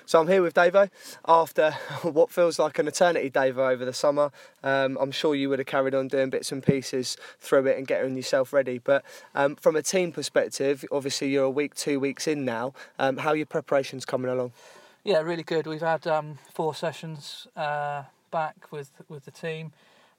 So I'm here with Davo after what feels like an eternity, Davo, over the summer. I'm sure you would have carried on doing bits and pieces through it and getting yourself ready. But from a team perspective, obviously you're a week, 2 weeks in now. How are your preparations coming along? Yeah, really good. We've had 4 sessions back with the team.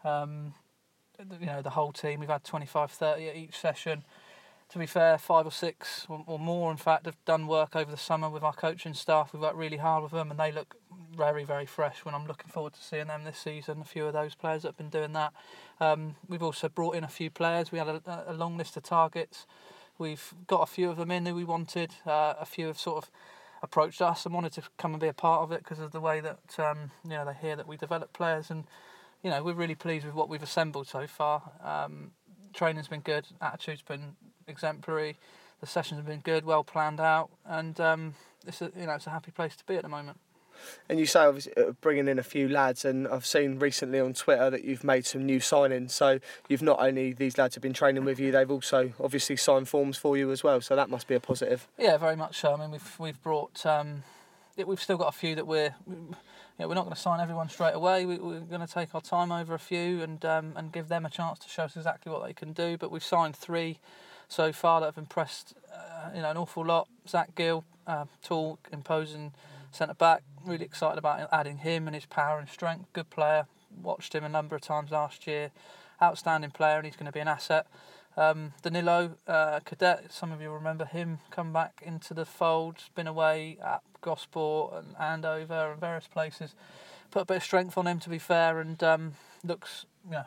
The whole team. We've had 25, 30 at each session. To be fair, 5 or 6 or more, in fact, have done work over the summer with our coaching staff. We've worked really hard with them, and they look very, very fresh. When I'm looking forward to seeing them this season, a few of those players that have been doing that. We've also brought in a few players. We had a long list of targets. We've got a few of them in who we wanted. A few have sort of approached us and wanted to come and be a part of it because of the way that they hear that we develop players, and we're really pleased with what we've assembled so far. Training's been good, attitude's been exemplary, the sessions have been good, well planned out, and it's a happy place to be at the moment. And you say obviously bringing in a few lads, and I've seen recently on Twitter that you've made some new signings. So you've not only, these lads have been training with you, they've also obviously signed forms for you as well. So that must be a positive. Yeah, very much so. I mean, we've brought. We've still got a few that we're not going to sign everyone straight away. We're going to take our time over a few and give them a chance to show us exactly what they can do. But we've signed 3 so far that have impressed an awful lot. Zach Gill, tall, imposing centre back. Really excited about adding him and his power and strength. Good player. Watched him a number of times last year. Outstanding player, and he's going to be an asset. Danilo, cadet, some of you remember him, come back into the fold, been away at Gosport and Andover and various places. Put a bit of strength on him, to be fair, and looks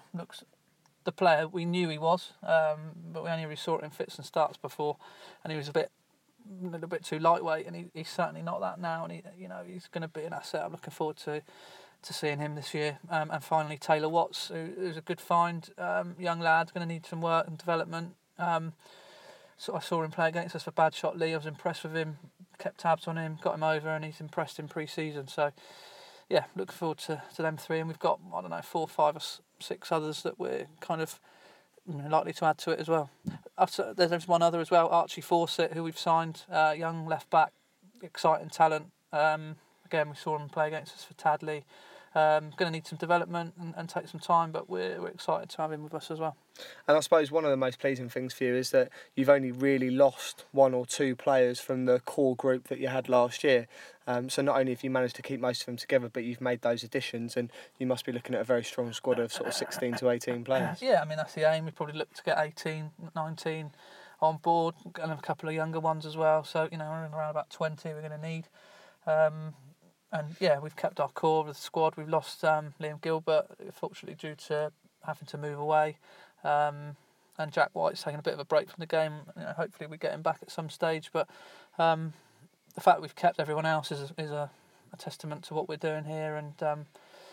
the player we knew he was, but we only really saw it in fits and starts before, and he was a little bit too lightweight, and he's certainly not that now, and he's going to be an asset. I'm looking forward to seeing him this year. And finally, Taylor Watts, who's a good find, young lad, going to need some work and development. So I saw him play against us for Bad Shot Lee. I was impressed with him, kept tabs on him, got him over, and he's impressed in pre-season. So, yeah, looking forward to them 3. And we've got, 4, 5 or 6 others that we're kind of likely to add to it as well. There's one other as well, Archie Fawcett, who we've signed, young left-back, exciting talent. Again, we saw him play against us for Tadley. Going to need some development and take some time, but we're excited to have him with us as well. And I suppose one of the most pleasing things for you is that you've only really lost 1 or 2 players from the core group that you had last year. So not only have you managed to keep most of them together, but you've made those additions, and you must be looking at a very strong squad of sort of 16 to 18 players. Yeah, I mean, that's the aim. We probably look to get 18, 19 on board, and a couple of younger ones as well. So, we're in around about 20 we're going to need. And yeah, we've kept our core of the squad. We've lost Liam Gilbert, fortunately due to having to move away. And Jack White's taking a bit of a break from the game. Hopefully we get him back at some stage. But the fact that we've kept everyone else is a testament to what we're doing here. And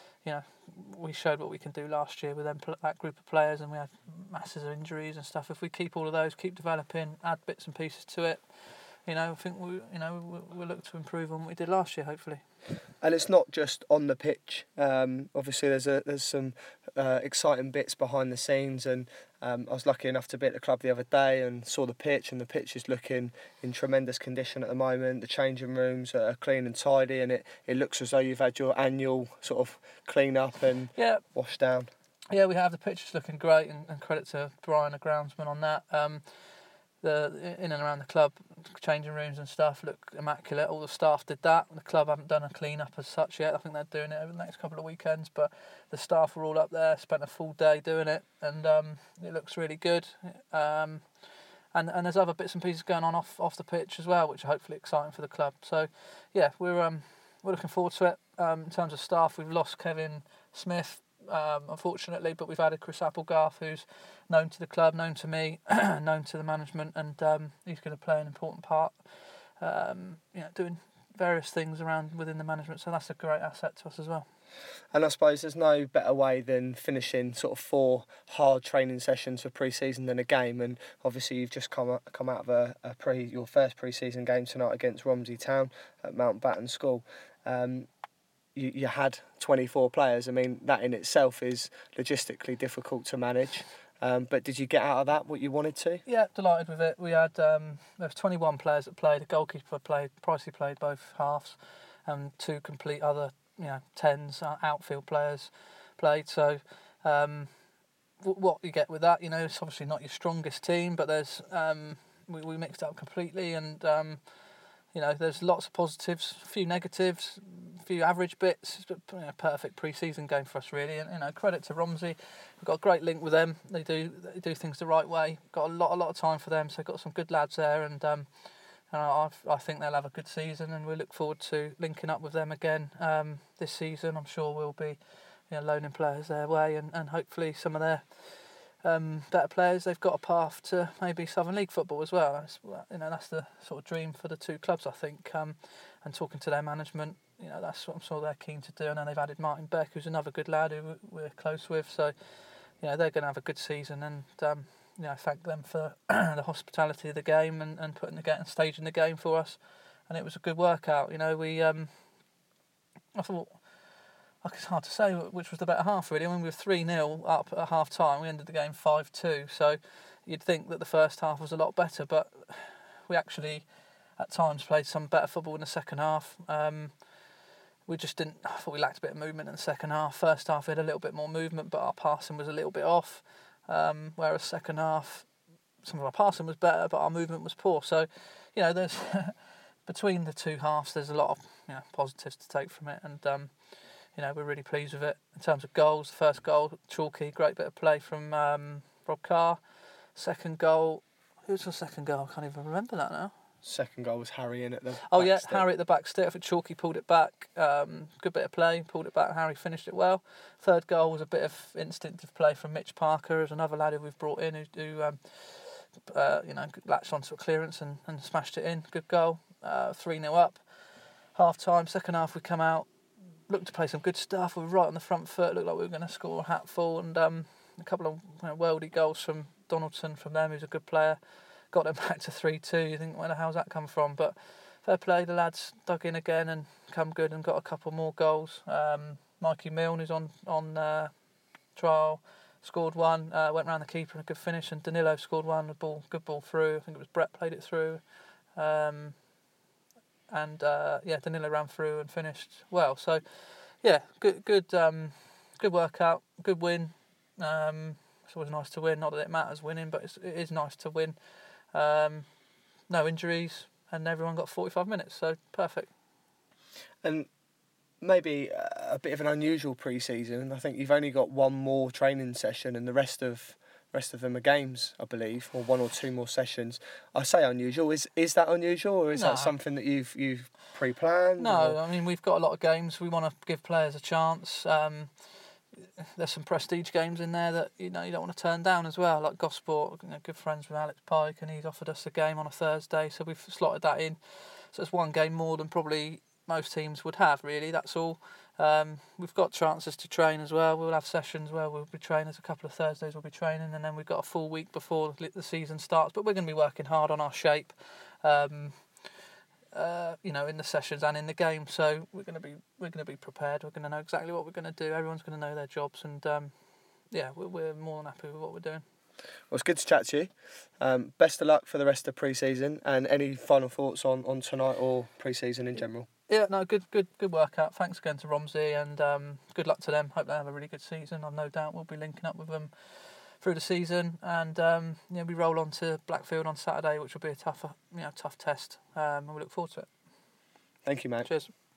we showed what we can do last year with that group of players, and we had masses of injuries and stuff. If we keep all of those, keep developing, add bits and pieces to it, I think we'll look to improve on what we did last year, hopefully. And it's not just on the pitch. Obviously, there's some exciting bits behind the scenes, and I was lucky enough to be at the club the other day and saw the pitch, and the pitch is looking in tremendous condition at the moment. The changing rooms are clean and tidy, and it looks as though you've had your annual sort of clean up and wash down. Yeah, we have. The pitch is looking great, and credit to Brian, the groundsman, on that. The in and around the club, changing rooms and stuff look immaculate. All the staff did that. The club haven't done a clean up as such yet. I think they're doing it over the next couple of weekends, but the staff were all up there, spent a full day doing it, and it looks really good. And there's other bits and pieces going on off the pitch as well, which are hopefully exciting for the club. So yeah, we're looking forward to it. In terms of staff, we've lost Kevin Smith, unfortunately, but we've added Chris Applegarth, who's known to the club, known to me, known to the management, and he's going to play an important part, doing various things around within the management, so that's a great asset to us as well. And I suppose there's no better way than finishing sort of 4 hard training sessions for pre-season than a game, and obviously you've just come out of your first pre-season game tonight against Romsey Town at Mountbatten School. You had 24 players. I mean, that in itself is logistically difficult to manage. But did you get out of that what you wanted to? Yeah, delighted with it. We had there was 21 players that played. The goalkeeper played. Pricey played both halves. and 2 complete other 10s outfield players played. So what you get with that, it's obviously not your strongest team, but there's we mixed it up completely, and there's lots of positives, a few negatives, a few average bits. It's a perfect pre-season game for us, really. And credit to Romsey, we've got a great link with them. They do things the right way. Got a lot of time for them, so got some good lads there, and I think they'll have a good season, and we look forward to linking up with them again this season. I'm sure we'll be loaning players their way, and hopefully some of their better players, they've got a path to maybe Southern League football as well. That's the sort of dream for the 2 clubs, I think. And talking to their management, that's what I'm sure they're keen to do. And then they've added Martin Beck, who's another good lad who we're close with. So, they're going to have a good season, and thank them for the hospitality of the game and putting staging the game for us. And it was a good workout. I thought, it's hard to say which was the better half, really. When we were 3-0 up at half time, we ended the game 5-2. So you'd think that the first half was a lot better, but we actually at times played some better football in the second half. We just didn't. I thought we lacked a bit of movement in the second half. First half we had a little bit more movement, but our passing was a little bit off. Whereas second half, some of our passing was better, but our movement was poor. So, there's between the 2 halves, there's a lot of positives to take from it, and we're really pleased with it. In terms of goals, the first goal, chalky, great bit of play from Rob Carr. Second goal, who was the second goal? I can't even remember that now. Second goal was Harry in at the back stick. Harry at the back stick. I think Chalky pulled it back. Good bit of play, pulled it back. Harry finished it well. Third goal was a bit of instinctive play from Mitch Parker, who's another lad who we've brought in who latched onto a clearance and smashed it in. Good goal. 3-0 up. Half time. Second half we come out, looked to play some good stuff. We were right on the front foot. Looked like we were going to score a hatful, and a couple of worldy goals from Donaldson from them, who's a good player. Got them back to 3-2. You think, where the hell's that come from? But fair play, the lads dug in again and come good and got a couple more goals. Mikey Milne, who's on trial, scored one. Went round the keeper and a good finish. And Danilo scored one. Good ball through. I think it was Brett played it through. Danilo ran through and finished well. So, good workout, good win. It's always nice to win. Not that it matters winning, but it is nice to win. No injuries, and everyone got 45 minutes, so perfect. And maybe a bit of an unusual pre-season. I think you've only got one more training session, and the rest of them are games, I believe, or 1 or 2 more sessions. I say unusual. Is that unusual, or is that something that you've pre-planned? No, I mean, we've got a lot of games. We want to give players a chance. There's some prestige games in there that you don't want to turn down as well, like Gosport. Good friends with Alex Pike, and he's offered us a game on a Thursday, so we've slotted that in. So it's one game more than probably most teams would have, really. That's all. We've got chances to train as well. We'll have sessions where we'll be training. There's a couple of Thursdays we'll be training, and then we've got a full week before the season starts. But we're going to be working hard on our shape. In the sessions and in the game, so we're going to be prepared. We're going to know exactly what we're going to do. Everyone's going to know their jobs, and we're more than happy with what we're doing. Well, it's good to chat to you. Best of luck for the rest of pre-season, and any final thoughts on tonight or pre-season in general? Yeah, no, good workout. Thanks again to Romsey, and good luck to them. Hope they have a really good season. I've no doubt we'll be linking up with them through the season, and we roll on to Blackfield on Saturday, which will be a tough test, and we look forward to it. Thank you, mate. Cheers.